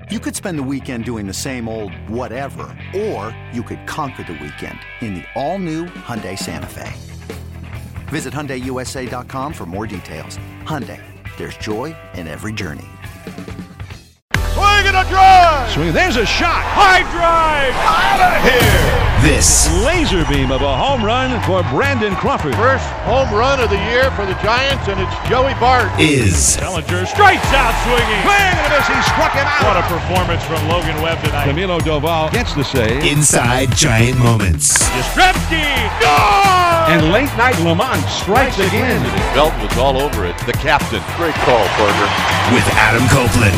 You could spend the weekend doing the same old whatever, or you could conquer the weekend in the all-new Hyundai Santa Fe. Visit HyundaiUSA.com for more details. Hyundai, there's joy in every journey. Swing and a drive! Swing, there's a shot! High drive! Out of here! This laser beam of a home run for Brandon Crawford. First home run of the year for the Giants, and it's Joey Bart. Is Bellinger strikes out swinging. Swing and a miss, he struck him out! What a performance from Logan Webb tonight. Camilo Doval gets the save. Inside Giant Moments. Yastrzemski, gone! And late night Lamont strikes again. Belton was all over it. The captain. Great call, Parker. With Adam Copeland.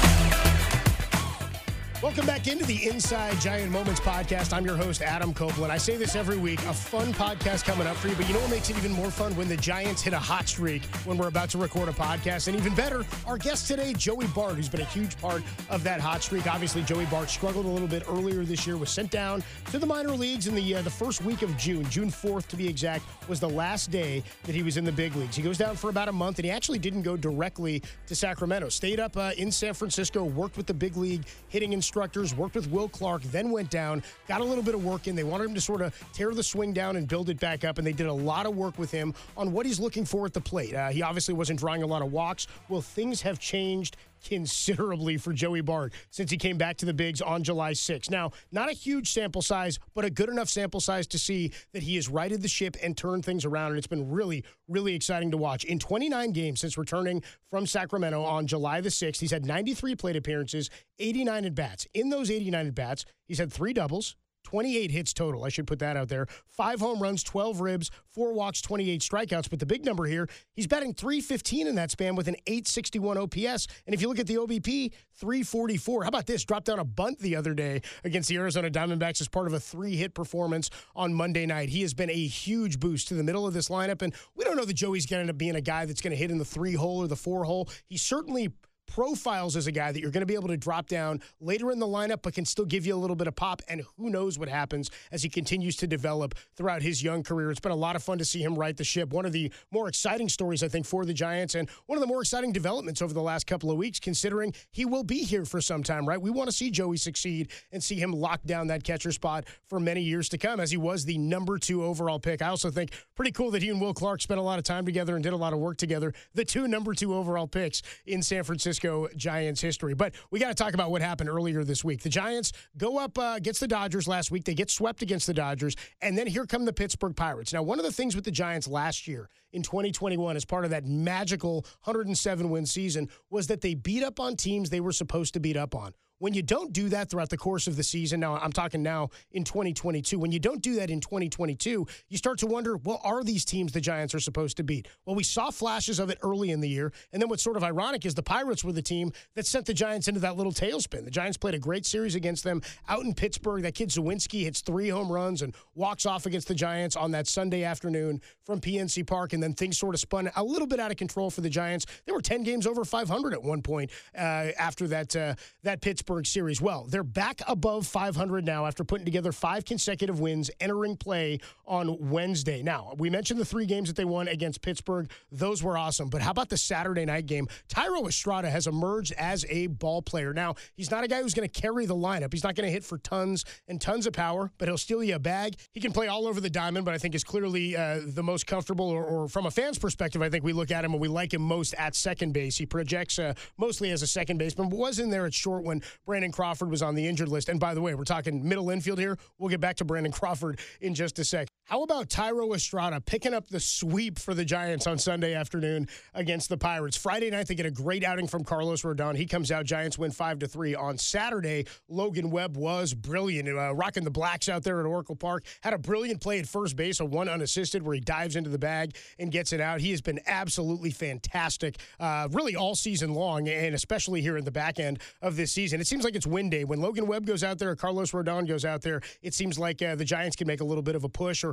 Welcome back into the Inside Giant Moments podcast. I'm your host, Adam Copeland. I say this every week, a fun podcast coming up for you, but you know what makes it even more fun? When the Giants hit a hot streak when we're about to record a podcast. And even better, our guest today, Joey Bart, who's been a huge part of that hot streak. Obviously, Joey Bart struggled a little bit earlier this year, was sent down to the minor leagues in the first week of June. June 4th, to be exact, was the last day that he was in the big leagues. He goes down for about a month, and he actually didn't go directly to Sacramento. Stayed up in San Francisco, worked with the big league hitting instructors, worked with Will Clark, then went down, got a little bit of work in. They wanted him to sort of tear the swing down and build it back up, and they did a lot of work with him on what he's looking for at the plate. He obviously wasn't drawing a lot of walks. Well, things have changed considerably for Joey Bart since he came back to the bigs on July 6th. Now, not a huge sample size, but a good enough sample size to see that he has righted the ship and turned things around, and it's been really, really exciting to watch. In 29 games since returning from Sacramento on July the 6th, he's had 93 plate appearances, 89 at-bats. In those 89 at-bats, he's had 3 doubles, 28 hits total. I should put that out there. 5 home runs, 12 ribs, 4 walks, 28 strikeouts. But the big number here, he's batting .315 in that span with an .861 OPS. And if you look at the OBP, .344. How about this? Dropped down a bunt the other day against the Arizona Diamondbacks as part of a 3-hit performance on Monday night. He has been a huge boost to the middle of this lineup. And we don't know that Joey's going to end up being a guy that's going to hit in the 3-hole or the 4-hole. He certainly profiles as a guy that you're going to be able to drop down later in the lineup, but can still give you a little bit of pop, and who knows what happens as he continues to develop throughout his young career. It's been a lot of fun to see him right the ship. One of the more exciting stories, I think, for the Giants, and one of the more exciting developments over the last couple of weeks, considering he will be here for some time, right? We want to see Joey succeed and see him lock down that catcher spot for many years to come, as he was the number 2 overall pick. I also think pretty cool that he and Will Clark spent a lot of time together and did a lot of work together, the 2 number 2 overall picks in San Francisco Giants history. But we got to talk about what happened earlier this week. The Giants go up against the Dodgers last week. They get swept against the Dodgers, and then here come the Pittsburgh Pirates. Now, one of the things with the Giants last year in 2021 as part of that magical 107-win season was that they beat up on teams they were supposed to beat up on. When you don't do that throughout the course of the season, now I'm talking now in 2022, when you don't do that in 2022, you start to wonder, well, are these teams the Giants are supposed to beat? Well, we saw flashes of it early in the year, and then what's sort of ironic is the Pirates were the team that sent the Giants into that little tailspin. The Giants played a great series against them out in Pittsburgh. That kid Zawinski hits 3 home runs and walks off against the Giants on that Sunday afternoon from PNC Park, and then things sort of spun a little bit out of control for the Giants. They were 10 games over 500 at one point after that Pittsburgh series. Well, they're back above 500 now after putting together 5 consecutive wins entering play on Wednesday. Now, we mentioned the 3 games that they won against Pittsburgh. Those were awesome. But how about the Saturday night game? Thairo Estrada has emerged as a ball player. Now, he's not a guy who's going to carry the lineup. He's not going to hit for tons and tons of power, but he'll steal you a bag. He can play all over the diamond, but I think is clearly the most comfortable, or from a fan's perspective, I think we look at him and we like him most at second base. He projects mostly as a second baseman, but was in there at short when Brandon Crawford was on the injured list. And by the way, we're talking middle infield here. We'll get back to Brandon Crawford in just a sec. How about Thairo Estrada picking up the sweep for the Giants on Sunday afternoon against the Pirates? Friday night, they get a great outing from Carlos Rodon. He comes out. Giants win 5-3. On Saturday, Logan Webb was brilliant, rocking the blacks out there at Oracle Park. Had a brilliant play at first base, a 1 unassisted where he dives into the bag and gets it out. He has been absolutely fantastic, really all season long, and especially here in the back end of this season. It seems like it's win day. When Logan Webb goes out there or Carlos Rodon goes out there, it seems like the Giants can make a little bit of a push, or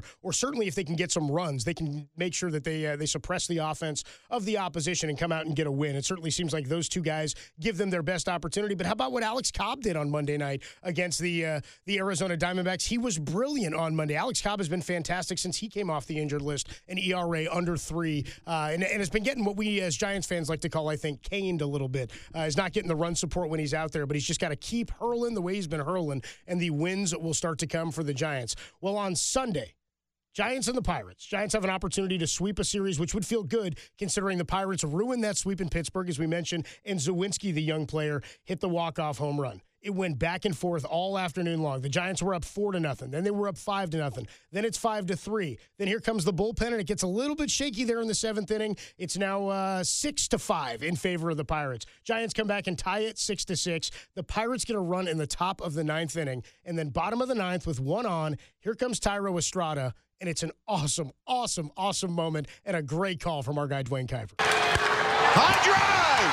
or certainly if they can get some runs, they can make sure that they suppress the offense of the opposition and come out and get a win. It certainly seems like those two guys give them their best opportunity. But how about what Alex Cobb did on Monday night against the Arizona Diamondbacks? He was brilliant on Monday. Alex Cobb has been fantastic since he came off the injured list, an ERA under 3, and has been getting what we as Giants fans like to call, I think, caned a little bit. He's not getting the run support when he's out there, but he's just got to keep hurling the way he's been hurling, and the wins will start to come for the Giants. Well, on Sunday, Giants and the Pirates. Giants have an opportunity to sweep a series, which would feel good considering the Pirates ruined that sweep in Pittsburgh, as we mentioned, and Zawinski, the young player, hit the walk-off home run. It went back and forth all afternoon long. The Giants were up 4-0. Then they were up 5-0. Then it's 5-3. Then here comes the bullpen, and it gets a little bit shaky there in the 7th inning. It's now 6-5 in favor of the Pirates. Giants come back and tie it 6-6. The Pirates get a run in the top of the 9th inning. And then bottom of the 9th with one on, here comes Thairo Estrada. And it's an awesome, awesome, awesome moment and a great call from our guy, Duane Kuiper. High drive!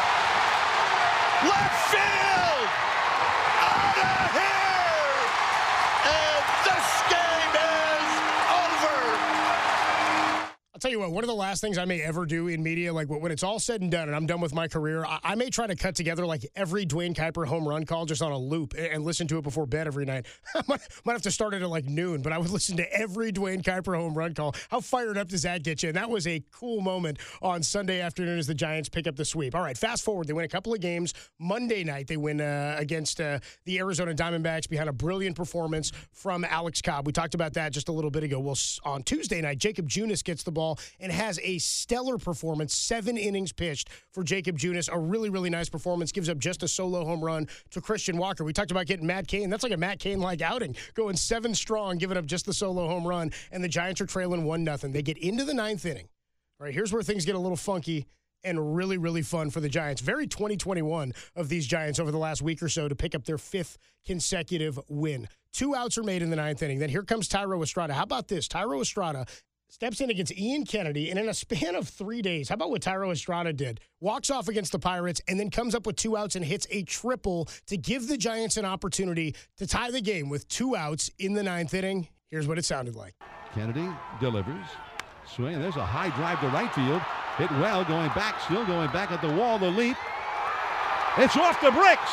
Left field! Out of here! And this game is over! I'll tell you what, one of the last things I may ever do in media, like when it's all said and done and I'm done with my career, I may try to cut together like every Duane Kuiper home run call just on a loop and listen to it before bed every night. I might have to start it at like noon, but I would listen to every Duane Kuiper home run call. How fired up does that get you? And that was a cool moment on Sunday afternoon as the Giants pick up the sweep. All right, fast forward. They win a couple of games. Monday night, they win against the Arizona Diamondbacks behind a brilliant performance from Alex Cobb. We talked about that just a little bit ago. Well, on Tuesday night, Jacob Junis gets the ball and has a stellar performance, 7 innings pitched for Jacob Junis, a really, really nice performance, gives up just a solo home run to Christian Walker. We talked about getting Matt Cain. That's like a Matt Cain-like outing, going 7 strong, giving up just the solo home run, and the Giants are trailing 1-0. They get into the 9th inning. All right, here's where things get a little funky and really, really fun for the Giants. Very 2021 of these Giants over the last week or so to pick up their 5th consecutive win. 2 outs are made in the 9th inning. Then here comes Thairo Estrada. How about this? Thairo Estrada steps in against Ian Kennedy, and in a span of 3 days, how about what Thairo Estrada did? Walks off against the Pirates, and then comes up with 2 outs and hits a triple to give the Giants an opportunity to tie the game with 2 outs in the 9th inning. Here's what it sounded like. Kennedy delivers. Swing, and there's a high drive to right field. Hit well, going back, still going back at the wall, the leap. It's off the bricks.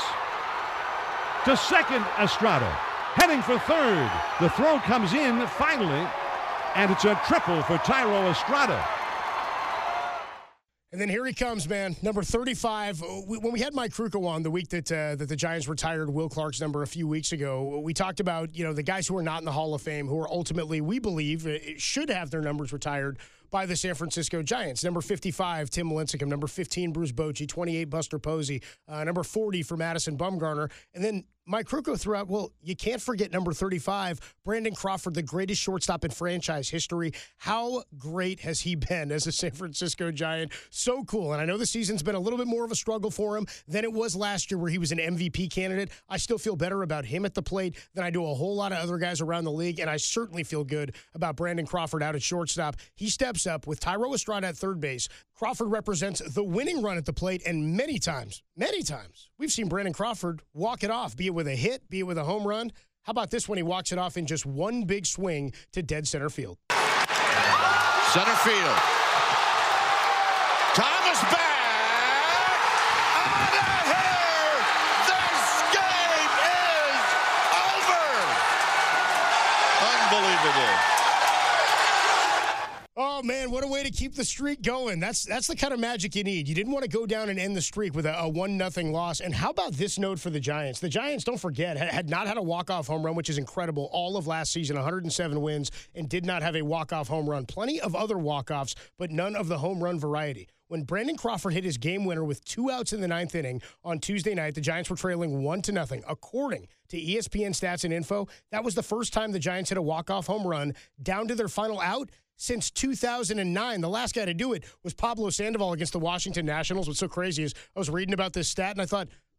To second, Estrada. Heading for third. The throw comes in finally. And it's a triple for Thairo Estrada. And then here he comes, man, number 35. When we had Mike Krukow on the week that the Giants retired Will Clark's number a few weeks ago, we talked about, the guys who are not in the Hall of Fame, who are ultimately, we believe, should have their numbers retired by the San Francisco Giants. Number 55, Tim Lincecum. Number 15, Bruce Bochy. 28, Buster Posey. Number 40 for Madison Bumgarner. And then Mike Krukow threw out, well, you can't forget number 35, Brandon Crawford, the greatest shortstop in franchise history. How great has he been as a San Francisco Giant? So cool. And I know the season's been a little bit more of a struggle for him than it was last year where he was an MVP candidate. I still feel better about him at the plate than I do a whole lot of other guys around the league, and I certainly feel good about Brandon Crawford out at shortstop. He steps up with Thairo Estrada at third base. Crawford represents the winning run at the plate, and many times, we've seen Brandon Crawford walk it off, be it with a hit, be it with a home run. How about this when he walks it off in just one big swing to dead center field? Center field. Thomas back. Out of here. This game is over. Unbelievable. Oh, man, what a way to keep the streak going. That's the kind of magic you need. You didn't want to go down and end the streak with a 1-0 loss. And how about this note for the Giants? The Giants, don't forget, had not had a walk-off home run, which is incredible, all of last season, 107 wins, and did not have a walk-off home run. Plenty of other walk-offs, but none of the home run variety. When Brandon Crawford hit his game winner with 2 outs in the 9th inning on Tuesday night, the Giants were trailing 1-0. According to ESPN Stats and Info, that was the first time the Giants hit a walk-off home run down to their final out since 2009. The last guy to do it was Pablo Sandoval against the Washington Nationals. What's so crazy is I was reading about this stat, and I thought,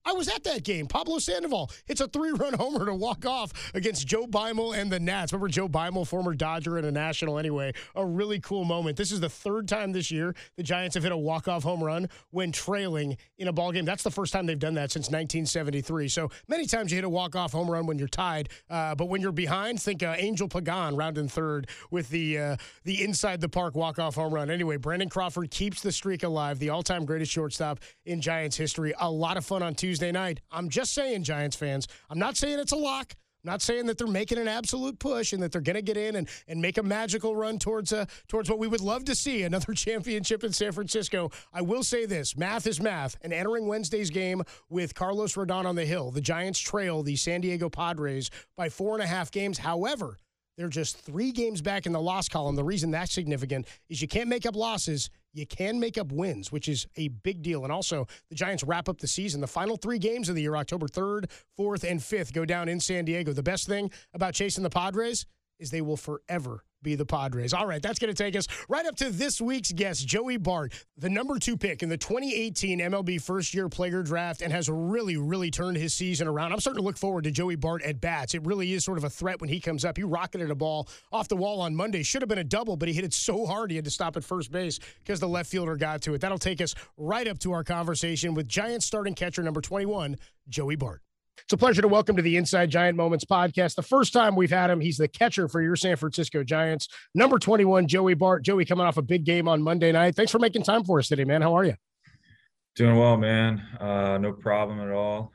I was at that game. Pablo Sandoval hits a 3-run homer to walk off against Joe Beimel and the Nats. Remember Joe Beimel, former Dodger and a National anyway. A really cool moment. This is the third time this year the Giants have hit a walk-off home run when trailing in a ball game. That's the first time they've done that since 1973. So many times you hit a walk-off home run when you're tied, but when you're behind, think Angel Pagan rounding third with the inside the park walk-off home run. Anyway, Brandon Crawford keeps the streak alive, the all-time greatest shortstop in Giants history. A lot of fun on Tuesday night. I'm just saying, Giants fans, I'm not saying it's a lock. I'm not saying that they're making an absolute push and that they're going to get in and make a magical run towards what we would love to see, another championship in San Francisco. I will say this, math is math, and entering Wednesday's game with Carlos Rodon on the hill, the Giants trail the San Diego Padres by 4.5 games. However, they're just 3 games back in the loss column. The reason that's significant is you can't make up losses. You can make up wins, which is a big deal. And also, the Giants wrap up the season. The final 3 games of the year, October 3rd, 4th, and 5th, go down in San Diego. The best thing about chasing the Padres is they will forever be the Padres. All right, that's going to take us right up to this week's guest, Joey Bart, the number 2 pick in the 2018 MLB first-year player draft, and has really, really turned his season around. I'm starting to look forward to Joey Bart at bats. It really is sort of a threat when he comes up. He rocketed a ball off the wall on Monday. Should have been a double, but he hit it so hard he had to stop at first base because the left fielder got to it. That'll take us right up to our conversation with Giants starting catcher number 21, Joey Bart. It's a pleasure to welcome to the Inside Giant Moments podcast. The first time we've had him, he's the catcher for your San Francisco Giants. Number 21, Joey Bart. Joey coming off a big game on Monday night. Thanks for making time for us today, man. How are you? Doing well, man. No problem at all.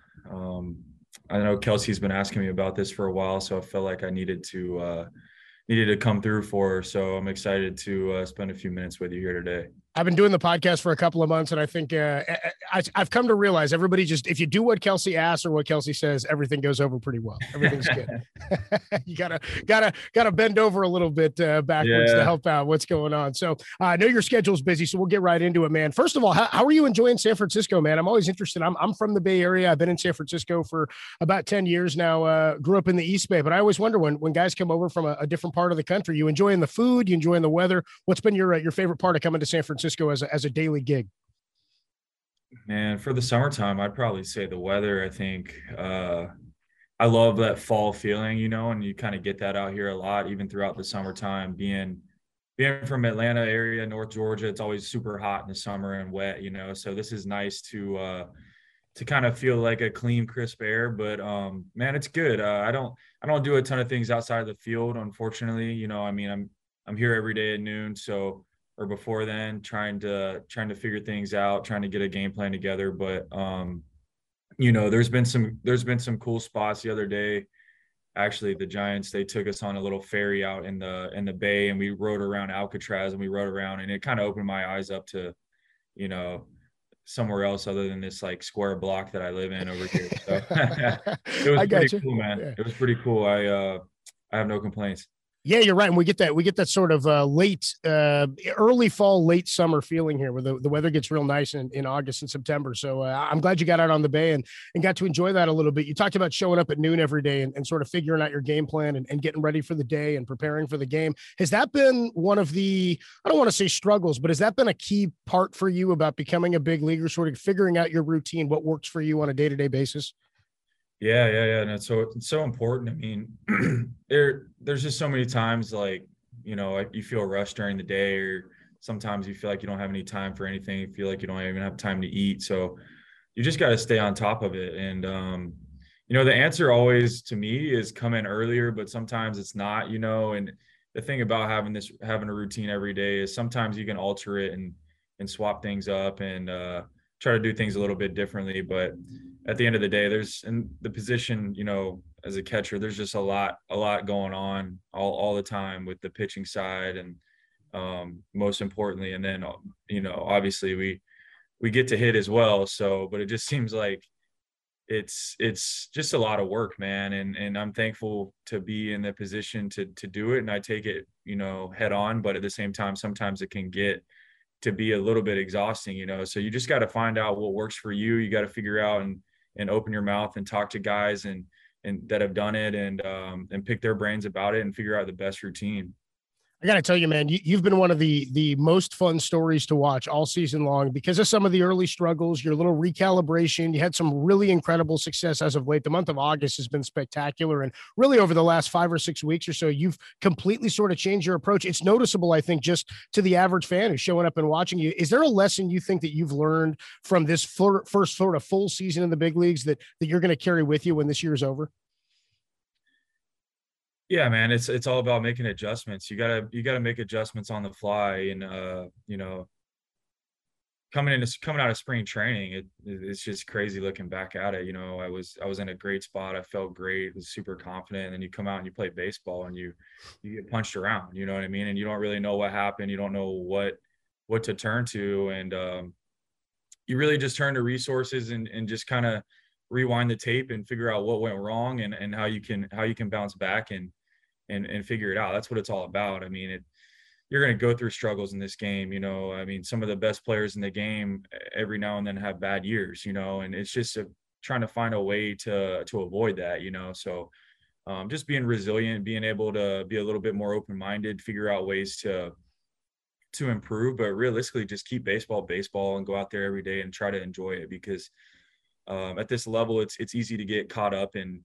I know Kelsey's been asking me about this for a while, so I felt like I needed to come through for her. So I'm excited to spend a few minutes with you here today. I've been doing the podcast for a couple of months, and I think I've come to realize everybody just, if you do what Kelsey asks or what Kelsey says, everything goes over pretty well. Everything's good. You gotta bend over a little bit backwards to help out what's going on. So I know your schedule's busy, so we'll get right into it, man. First of all, how are you enjoying San Francisco, man? I'm always interested. I'm from the Bay Area. I've been in San Francisco for about 10 years now. Grew up in the East Bay, but I always wonder when guys come over from a different part of the country, you enjoying the food, you enjoying the weather. What's been your favorite part of coming to San Francisco as a daily gig? Man, for the summertime, I'd probably say the weather. I think I love that fall feeling, and you kind of get that out here a lot, even throughout the summertime. Being from Atlanta area, North Georgia, it's always super hot in the summer and wet, so this is nice to kind of feel like a clean, crisp air. But man, it's good. I don't do a ton of things outside of the field, unfortunately. I'm here every day at noon, or before then, trying to figure things out, trying to get a game plan together. But there's been some cool spots. The other day, actually, the Giants, they took us on a little ferry out in the bay, and we rode around Alcatraz, and we rode around, and it kind of opened my eyes up to somewhere else other than this like square block that I live in over here. So it was pretty cool, man. Yeah. It was pretty cool. I have no complaints. Yeah, you're right. And we get that sort of early fall, late summer feeling here where the weather gets real nice in August and September. So I'm glad you got out on the bay and got to enjoy that a little bit. You talked about showing up at noon every day and sort of figuring out your game plan and getting ready for the day and preparing for the game. Has that been one of the, I don't want to say struggles, but has that been a key part for you about becoming a big leaguer, sort of figuring out your routine, what works for you on a day-to-day basis? Yeah. And it's so important. I mean, there's just so many times like, you feel rushed during the day, or sometimes you feel like you don't have any time for anything. You feel like you don't even have time to eat. So you just got to stay on top of it. And, the answer always to me is come in earlier, but sometimes it's not, and the thing about having a routine every day is sometimes you can alter it and swap things up and try to do things a little bit differently. But at the end of the day, there's in the position, as a catcher, there's just a lot going on all the time with the pitching side. And most importantly, and then, obviously we get to hit as well. So, but it just seems like it's just a lot of work, man. And I'm thankful to be in the position to do it. And I take it, head on, but at the same time, sometimes it can get to be a little bit exhausting, so you just got to find out what works for you. You got to figure out and open your mouth and talk to guys and that have done it and pick their brains about it and figure out the best routine. I got to tell you, man, you've been one of the most fun stories to watch all season long because of some of the early struggles, your little recalibration. You had some really incredible success as of late. The month of August has been spectacular. And really over the last 5 or 6 weeks or so, you've completely sort of changed your approach. It's noticeable, I think, just to the average fan who's showing up and watching you. Is there a lesson you think that you've learned from this first sort of full season in the big leagues that you're going to carry with you when this year's over? Yeah, man, it's all about making adjustments. You gotta make adjustments on the fly, and coming out of spring training, it's just crazy looking back at it. I was in a great spot. I felt great, was super confident, and then you come out and you play baseball and you get punched around. You know what I mean? And you don't really know what happened. You don't know what to turn to, and you really just turn to resources and just kind of rewind the tape and figure out what went wrong and how you can bounce back and figure it out. That's what it's all about. I mean, you're going to go through struggles in this game. I mean, some of the best players in the game every now and then have bad years, and it's just trying to find a way to avoid that, so just being resilient, being able to be a little bit more open-minded, figure out ways to improve, but realistically just keep baseball and go out there every day and try to enjoy it, because at this level, it's easy to get caught up and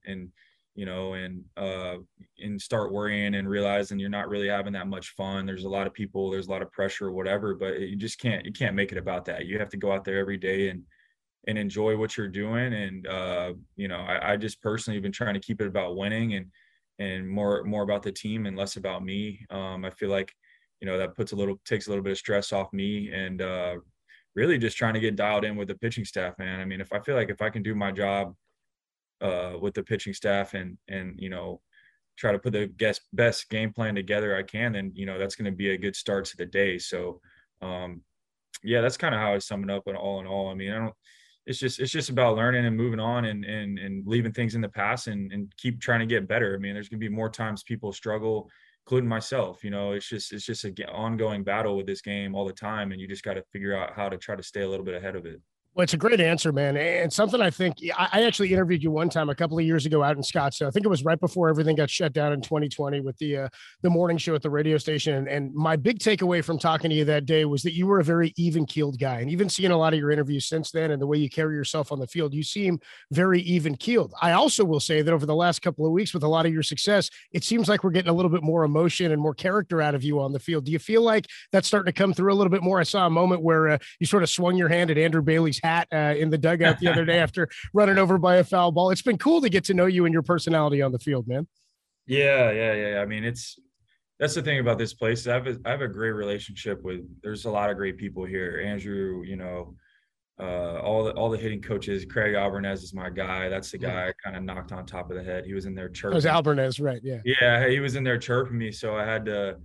start worrying and realizing you're not really having that much fun. There's a lot of people, there's a lot of pressure or whatever, but you can't make it about that. You have to go out there every day and enjoy what you're doing. And, I just personally have been trying to keep it about winning and more about the team and less about me. I feel like, that takes a little bit of stress off me, and really just trying to get dialed in with the pitching staff, man. I mean, if I can do my job with the pitching staff and try to put the best game plan together I can, then that's going to be a good start to the day. So that's kind of how I sum it up. And all in all, I mean, it's just about learning and moving on and leaving things in the past and keep trying to get better. I mean, there's going to be more times people struggle, including myself. It's just an ongoing battle with this game all the time, and you just got to figure out how to try to stay a little bit ahead of it. Well, it's a great answer, man. And something I think I actually interviewed you one time a couple of years ago out in Scottsdale. I think it was right before everything got shut down in 2020 with the morning show at the radio station. And my big takeaway from talking to you that day was that you were a very even-keeled guy. And even seeing a lot of your interviews since then and the way you carry yourself on the field, you seem very even-keeled. I also will say that over the last couple of weeks with a lot of your success, it seems like we're getting a little bit more emotion and more character out of you on the field. Do you feel like that's starting to come through a little bit more? I saw a moment where you sort of swung your hand at Andrew Bailey's hat in the dugout the other day after running over by a foul ball. It's been cool to get to know you and your personality on the field, man. Yeah. I mean, that's the thing about this place. I have a great relationship there's a lot of great people here. Andrew, all the hitting coaches. Craig Albernez is my guy. That's the guy I kind of knocked on top of the head. He was in there chirping. That was Albernez, right? Yeah. Yeah, he was in there chirping me, so I had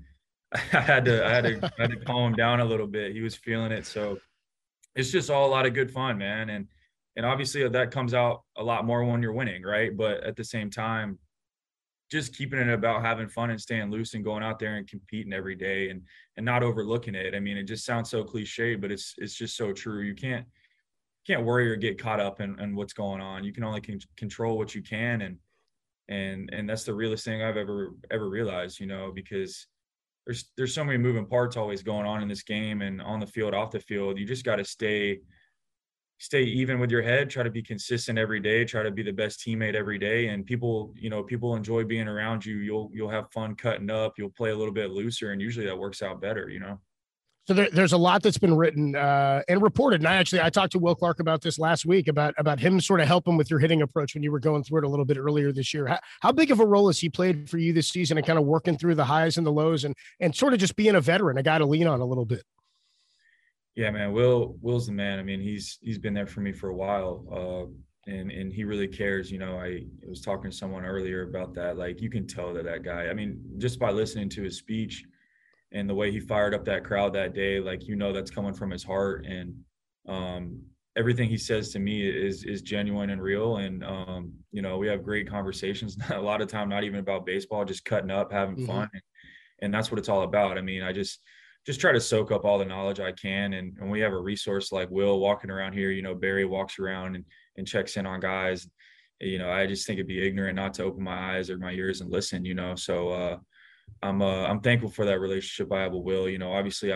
to calm him down a little bit. He was feeling it, so it's just all a lot of good fun, man. And obviously that comes out a lot more when you're winning, right? But at the same time, just keeping it about having fun and staying loose and going out there and competing every day and not overlooking it. I mean, it just sounds so cliche, but it's just so true. You can't worry or get caught up in what's going on. You can only control what you can. And that's the realest thing I've ever realized, because there's so many moving parts always going on in this game and on the field, off the field. You just got to stay even with your head, try to be consistent every day, try to be the best teammate every day. And people enjoy being around you. You'll have fun cutting up, you'll play a little bit looser, and usually that works out better, So there's a lot that's been written and reported. And I talked to Will Clark about this last week about him sort of helping with your hitting approach when you were going through it a little bit earlier this year. How big of a role has he played for you this season and kind of working through the highs and the lows and sort of just being a veteran, a guy to lean on a little bit? Yeah, man, Will's the man. I mean, he's been there for me for a while. And he really cares. I was talking to someone earlier about that. Like, you can tell that guy, I mean, just by listening to his speech and the way he fired up that crowd that day, like, that's coming from his heart. And everything he says to me is genuine and real. And, we have great conversations a lot of time, not even about baseball, just cutting up, having fun. And that's what it's all about. I mean, I just try to soak up all the knowledge I can. And we have a resource like Will walking around here, Barry walks around and checks in on guys. I just think it'd be ignorant not to open my eyes or my ears and listen, so I'm thankful for that relationship I have with Will. You know, obviously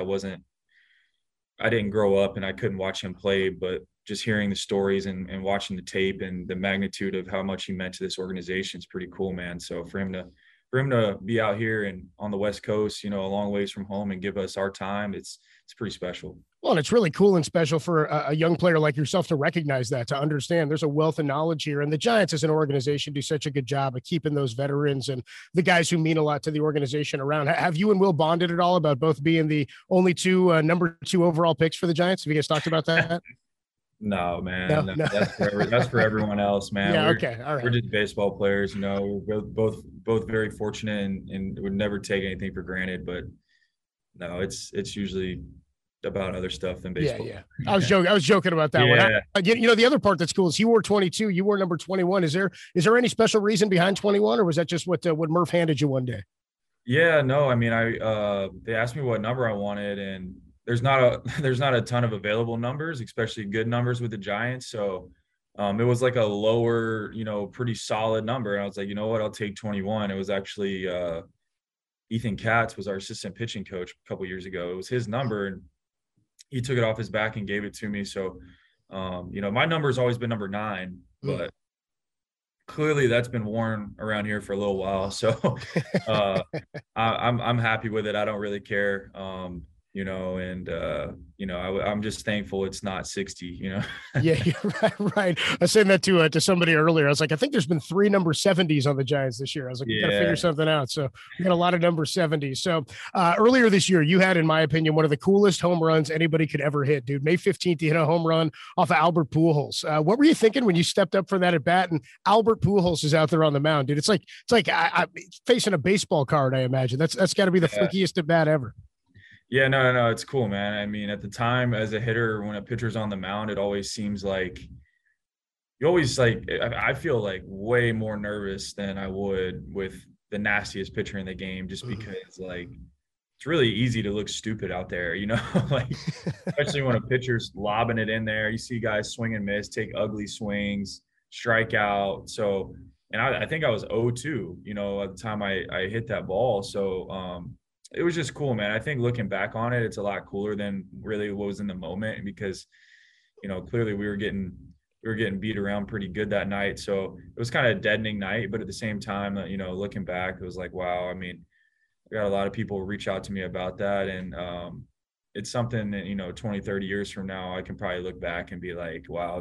I didn't grow up and I couldn't watch him play, but just hearing the stories and watching the tape and the magnitude of how much he meant to this organization is pretty cool, man. So for him to be out here and on the West Coast, you know, a long ways from home and give us our time, it's pretty special. Well, and it's really cool and special for a young player like yourself to recognize that, to understand there's a wealth of knowledge here. And the Giants as an organization do such a good job of keeping those veterans and the guys who mean a lot to the organization around. Have you and Will bonded at all about both being the only two number 2 overall picks for the Giants? Have you guys talked about that? No, man. No. That's for everyone else, man. Yeah, okay. All right. We're just baseball players, you know. We're both very fortunate and would never take anything for granted. But no, it's usually about other stuff than baseball. Yeah. I was joking about that one. You know, the other part that's cool is he wore 22, you wore number 21. Is there any special reason behind 21, or was that just what Murph handed you one day? Yeah, no. I mean, they asked me what number I wanted, and there's not a ton of available numbers, especially good numbers with the Giants. So it was like a lower, you know, pretty solid number. And I was like, you know what, I'll take 21. It was actually Ethan Katz was our assistant pitching coach a couple years ago. It was his number, and he took it off his back and gave it to me. So, you know, my number has always been number 9, but clearly that's been worn around here for a little while. So I'm happy with it. I don't really care. You know, and, you know, I'm just thankful it's not 60, you know? Yeah, you're right. I was saying that to somebody earlier. I was like, I think there's been 3 number 70s on the Giants this year. I was like, we got to figure something out. So we got a lot of number 70s. So earlier this year, you had, in my opinion, one of the coolest home runs anybody could ever hit, dude. May 15th, you hit a home run off of Albert Pujols. What were you thinking when you stepped up for that at bat and Albert Pujols is out there on the mound, dude? It's like I facing a baseball card, I imagine. That's got to be the flickiest at bat ever. Yeah, no, it's cool, man. I mean, at the time as a hitter, when a pitcher's on the mound, it always seems like I feel like way more nervous than I would with the nastiest pitcher in the game, just because like it's really easy to look stupid out there, you know, like especially when a pitcher's lobbing it in there. You see guys swing and miss, take ugly swings, strike out. So, and I think I was 0-2, you know, at the time I hit that ball. So, it was just cool, man. I think looking back on it, it's a lot cooler than really what was in the moment, because, you know, clearly we were getting beat around pretty good that night. So it was kind of a deadening night, but at the same time, you know, looking back, it was like, wow. I mean, I got a lot of people reach out to me about that. And it's something that, you know, 20, 30 years from now, I can probably look back and be like, wow,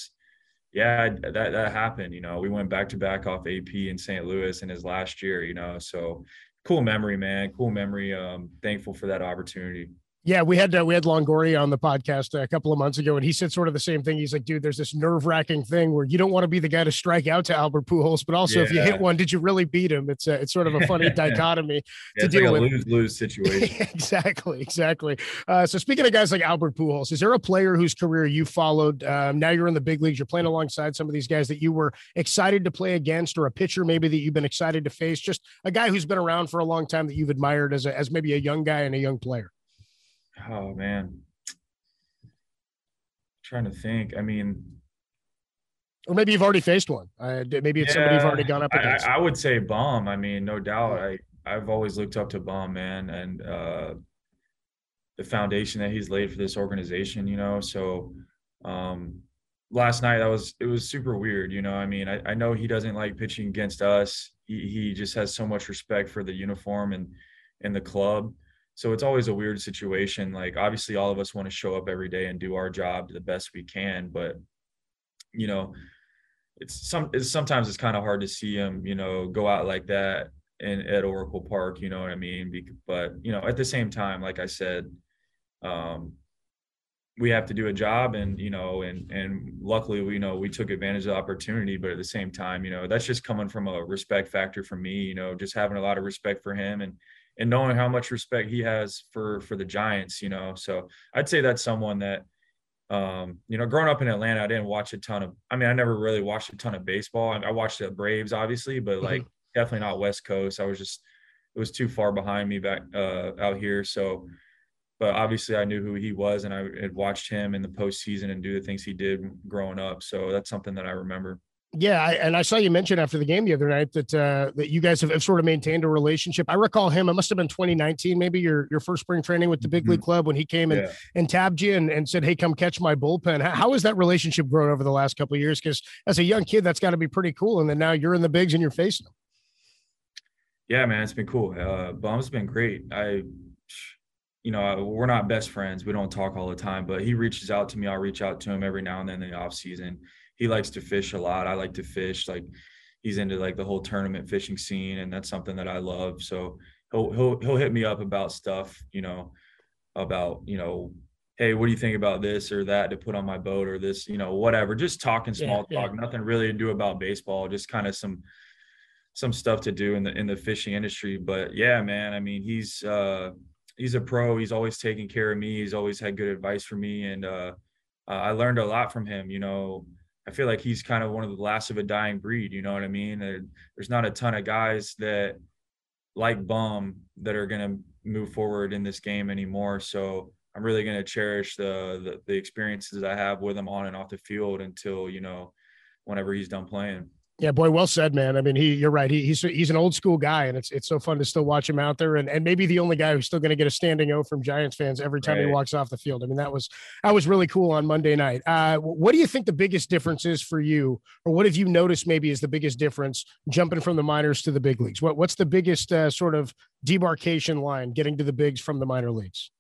that happened. You know, we went back to back off AP in St. Louis in his last year, you know, so cool memory, man. Cool memory. Thankful for that opportunity. Yeah, we had Longoria on the podcast a couple of months ago, and he said sort of the same thing. He's like, dude, there's this nerve-wracking thing where you don't want to be the guy to strike out to Albert Pujols, but also if you hit one, did you really beat him? It's sort of a funny dichotomy to deal with. Lose-lose situation. Exactly. So speaking of guys like Albert Pujols, is there a player whose career you followed? Now you're in the big leagues, you're playing alongside some of these guys that you were excited to play against, or a pitcher maybe that you've been excited to face, just a guy who's been around for a long time that you've admired as maybe a young guy and a young player? Oh man, I'm trying to think. I mean, or maybe you've already faced one. Maybe it's somebody you've already gone up against. I would say Bum. I mean, no doubt. I've always looked up to Bum, man, and the foundation that he's laid for this organization. You know, so last night it was super weird. You know, I mean, I know he doesn't like pitching against us. He just has so much respect for the uniform and the club. So it's always a weird situation. Like, obviously all of us want to show up every day and do our job the best we can, but you know, sometimes it's kind of hard to see him, you know, go out like that at Oracle Park, you know what I mean? But, you know, at the same time, like I said, we have to do a job, and, you know, and luckily, we took advantage of the opportunity, but at the same time, you know, that's just coming from a respect factor for me, you know, just having a lot of respect for him and knowing how much respect he has for the Giants, you know. So I'd say that's someone that, you know, growing up in Atlanta, I didn't watch I never really watched a ton of baseball. I watched the Braves, obviously, but like definitely not West Coast. It was too far behind me back out here. So, but obviously I knew who he was, and I had watched him in the postseason and do the things he did growing up. So that's something that I remember. Yeah, and I saw you mention after the game the other night that that you guys have sort of maintained a relationship. I recall him. It must have been 2019, maybe your first spring training with the big league club when he came and tabbed you and said, "Hey, come catch my bullpen." How has that relationship grown over the last couple of years? Because as a young kid, that's got to be pretty cool. And then now you're in the bigs and you're facing them. Yeah, man, it's been cool. Bum's been great. We're not best friends. We don't talk all the time, but he reaches out to me. I'll reach out to him every now and then in the off season. He likes to fish a lot. I like to fish. Like, he's into like the whole tournament fishing scene, and that's something that I love. So he'll hit me up about stuff, about, hey, what do you think about this or that to put on my boat or this, whatever. Just talking small talk, nothing really to do about baseball, just kind of some stuff to do in the fishing industry. But yeah, man, I mean, he's a pro. He's always taken care of me. He's always had good advice for me. And I learned a lot from him. I feel like he's kind of one of the last of a dying breed. You know what I mean? There's not a ton of guys that like Bum that are going to move forward in this game anymore. So I'm really going to cherish the experiences I have with him on and off the field until, whenever he's done playing. Yeah, boy, well said, man. I mean, you're right. He's an old school guy, and it's so fun to still watch him out there, and maybe the only guy who's still going to get a standing O from Giants fans every time he walks off the field. I mean, that was really cool on Monday night. What do you think the biggest difference is for you, or what have you noticed maybe is the biggest difference jumping from the minors to the big leagues? What's the biggest sort of demarcation line getting to the bigs from the minor leagues?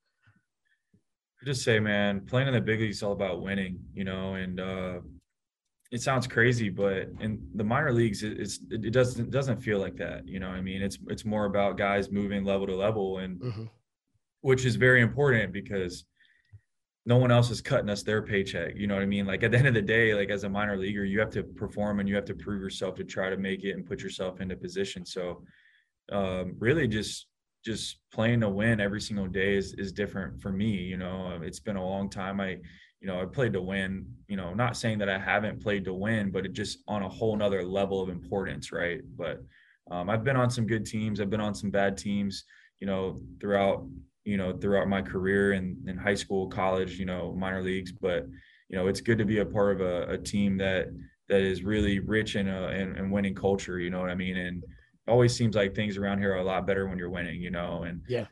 I just say, man, playing in the big leagues is all about winning, and it sounds crazy, but in the minor leagues, it doesn't feel like that. You know what I mean? It's more about guys moving level to level, and which is very important because no one else is cutting us their paycheck. You know what I mean? Like, at the end of the day, like, as a minor leaguer, you have to perform and you have to prove yourself to try to make it and put yourself into position. So really just playing to win every single day is different for me. It's been a long time. I played to win, not saying that I haven't played to win, but it just on a whole nother level of importance. Right. But I've been on some good teams. I've been on some bad teams, throughout my career in high school, college, minor leagues. But, it's good to be a part of a team that is really rich in winning culture. You know what I mean? And it always seems like things around here are a lot better when you're winning, and yeah.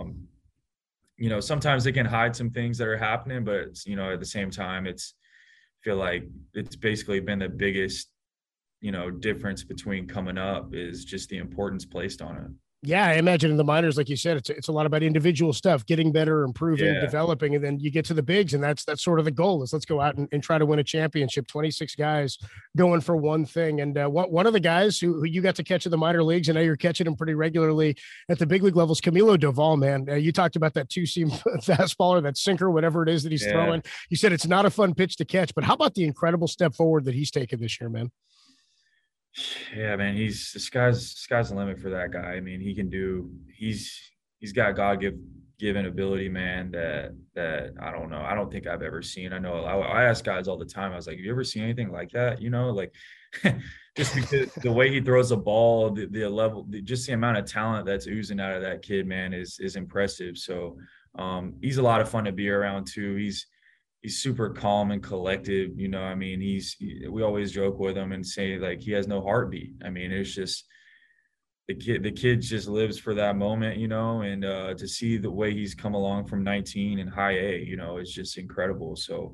Sometimes they can hide some things that are happening, but at the same time, I feel like it's basically been the biggest, difference between coming up is just the importance placed on it. Yeah, I imagine in the minors, like you said, it's a lot about individual stuff, getting better, improving, developing, and then you get to the bigs, and that's sort of the goal is let's go out and try to win a championship. 26 guys going for one thing, and one of the guys who you got to catch in the minor leagues, and now you're catching him pretty regularly at the big league levels, Camilo Doval, man. You talked about that two-seam fastball or that sinker, whatever it is that he's throwing. You said it's not a fun pitch to catch, but how about the incredible step forward that he's taken this year, man? Yeah, man, the sky's the limit for that guy. I mean, he's got God-given ability, man, that I don't know. I don't think I've ever seen. I know I ask guys all the time. I was like, have you ever seen anything like that? Like just because the way he throws the ball, the level, just the amount of talent that's oozing out of that kid, man, is impressive. So he's a lot of fun to be around too. He's super calm and collective. I mean, we always joke with him and say like he has no heartbeat. I mean, it's just the kid just lives for that moment, and to see the way he's come along from 19 in high A, it's just incredible. So,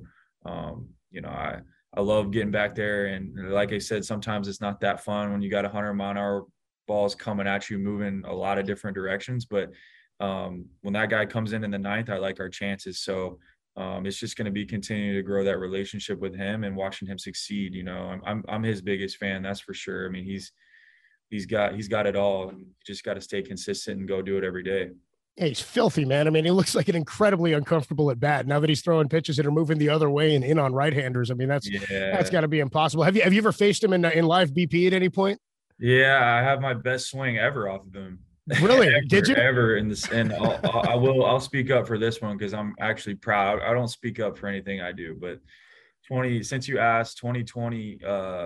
I love getting back there. And like I said, sometimes it's not that fun when you got 100-mile-an-hour balls coming at you, moving a lot of different directions. But when that guy comes in the ninth, I like our chances. So, it's just going to be continuing to grow that relationship with him and watching him succeed. I'm his biggest fan. That's for sure. I mean, he's got it all. You just got to stay consistent and go do it every day. Yeah, he's filthy, man. I mean, he looks like an incredibly uncomfortable at bat now that he's throwing pitches that are moving the other way and in on right-handers. I mean, that's got to be impossible. Have you ever faced him in live BP at any point? Yeah, I have my best swing ever off of him. Really? Did you ever in this? And I'll speak up for this one because I'm actually proud. I don't speak up for anything I do, but since you asked, 2020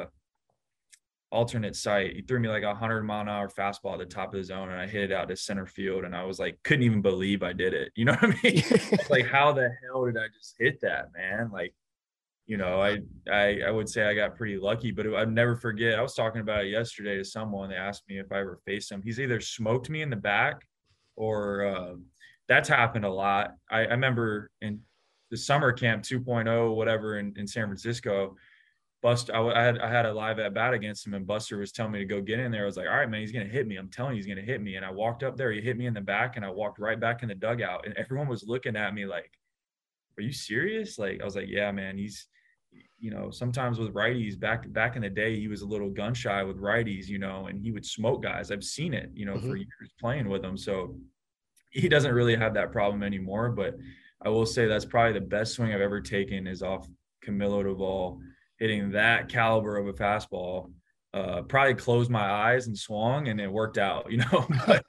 alternate site, he threw me like 100-mile-an-hour fastball at the top of the zone, and I hit it out to center field, and I was like, couldn't even believe I did it. You know what I mean? Like, how the hell did I just hit that, man? Like, you know, I would say I got pretty lucky, but I'd never forget. I was talking about it yesterday to someone. They asked me if I ever faced him. He's either smoked me in the back or that's happened a lot. I remember in the summer camp 2.0, whatever, in San Francisco, I had a live at bat against him, and Buster was telling me to go get in there. I was like, all right, man, he's going to hit me. I'm telling you, he's going to hit me. And I walked up there, he hit me in the back, and I walked right back in the dugout, and everyone was looking at me like, are you serious? Like, I was like, yeah, man, he's, you know, sometimes with righties back in the day, he was a little gun shy with righties, you know, and he would smoke guys. I've seen it, you know, for years playing with him. So he doesn't really have that problem anymore, but I will say that's probably the best swing I've ever taken is off Camilo Doval. Hitting that caliber of a fastball, probably closed my eyes and swung, and it worked out, you know. But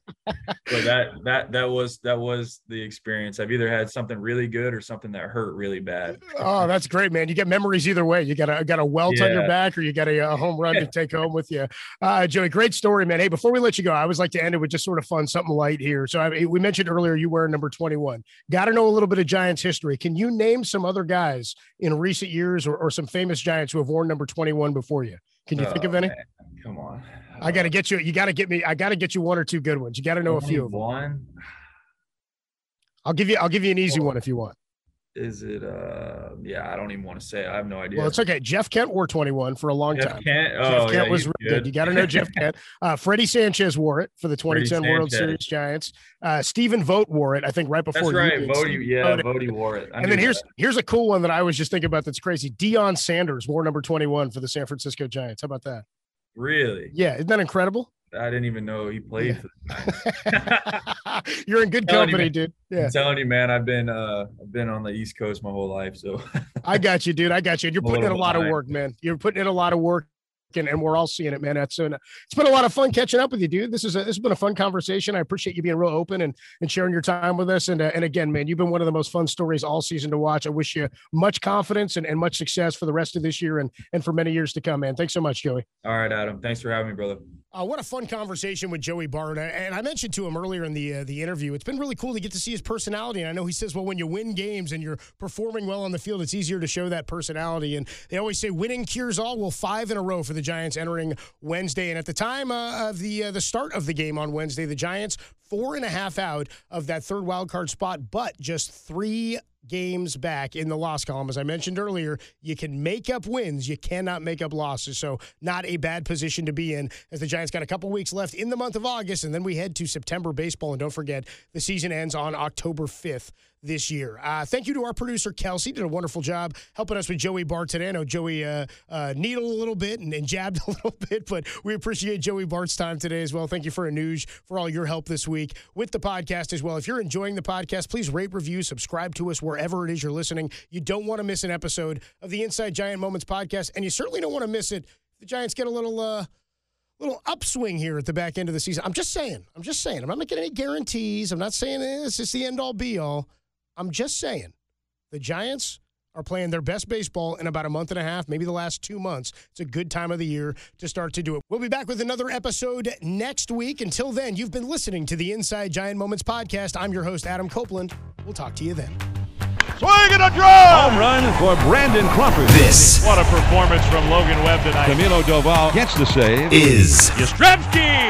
that was the experience. I've either had something really good or something that hurt really bad. Oh, that's great, man. You get memories either way. You got a welt on your back, or you got a home run to take home with you. Joey, great story, man. Hey, before we let you go, I always like to end it with just sort of fun, something light here. So we mentioned earlier you wear number 21. Got to know a little bit of Giants history. Can you name some other guys in recent years or some famous Giants who have worn number 21 before you? Can you think of any? Man, come on. I got to get you. You got to get me. I got to get you one or two good ones. You got to know a few of them. One. I'll give you an easy one if you want. Is it? Yeah, I don't even want to say. I have no idea. Well, it's okay. Jeff Kent wore 21 for a long time. Jeff Kent was really good. You got to know Jeff Kent. Freddie Sanchez wore it for the 2010 World Series Giants. Stephen Vogt wore it, I think, right before. That's right. Vogt wore it. And then here's a cool one that I was just thinking about. That's crazy. Deion Sanders wore number 21 for the San Francisco Giants. How about that? Really? Yeah, isn't that incredible? I didn't even know he played for the Giants. You're in good company, dude. Yeah. I'm telling you, man, I've been on the East Coast my whole life. So I got you, dude. I got you. And you're putting in a lot of work, man. You're putting in a lot of work. And we're all seeing it, man. It's been a lot of fun catching up with you, dude. This has been a fun conversation. I appreciate you being real open and sharing your time with us. And again, man, you've been one of the most fun stories all season to watch. I wish you much confidence and much success for the rest of this year and for many years to come, man. Thanks so much, Joey. All right, Adam. Thanks for having me, brother. What a fun conversation with Joey Bart. And I mentioned to him earlier in the interview, it's been really cool to get to see his personality. And I know he says, well, when you win games and you're performing well on the field, it's easier to show that personality. And they always say winning cures all. Well, 5 in a row for the Giants entering Wednesday. And at the time of the start of the game on Wednesday, the Giants 4.5 out of that third wild card spot, but just 3 games back in the loss column. As I mentioned earlier, you can make up wins. You cannot make up losses. So not a bad position to be in as the Giants got a couple weeks left in the month of August, and then we head to September baseball. And don't forget, the season ends on October 5th this year. Thank you to our producer, Kelsey. Did a wonderful job helping us with Joey Bart today. I know Joey needled a little bit and jabbed a little bit, but we appreciate Joey Bart's time today as well. Thank you for Anuj for all your help this week with the podcast as well. If you're enjoying the podcast, please rate, review, subscribe to us wherever it is you're listening. You don't want to miss an episode of the Inside Giant Moments podcast, and you certainly don't want to miss it. The Giants get a little upswing here at the back end of the season. I'm just saying. I'm not making any guarantees. I'm not saying this is the end-all, be-all. I'm just saying the Giants are playing their best baseball in about a month and a half, maybe the last 2 months. It's a good time of the year to start to do it. We'll be back with another episode next week. Until then, you've been listening to the Inside Giant Moments podcast. I'm your host, Adam Copeland. We'll talk to you then. Swing and a drive! Home run for Brandon Crawford. This What a performance from Logan Webb tonight. Camilo Doval gets the save. is Yastrzemski!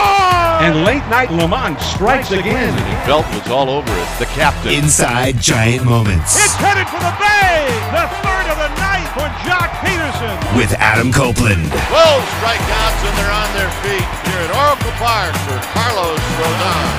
And late night Lamont strikes again. Belt was all over it. The captain. Inside Giant Moments It's headed for the bay! The third of the night for Jock Peterson. with Adam Copeland. 12 strikeouts and they're on their feet here at Oracle Park for Carlos Rodon.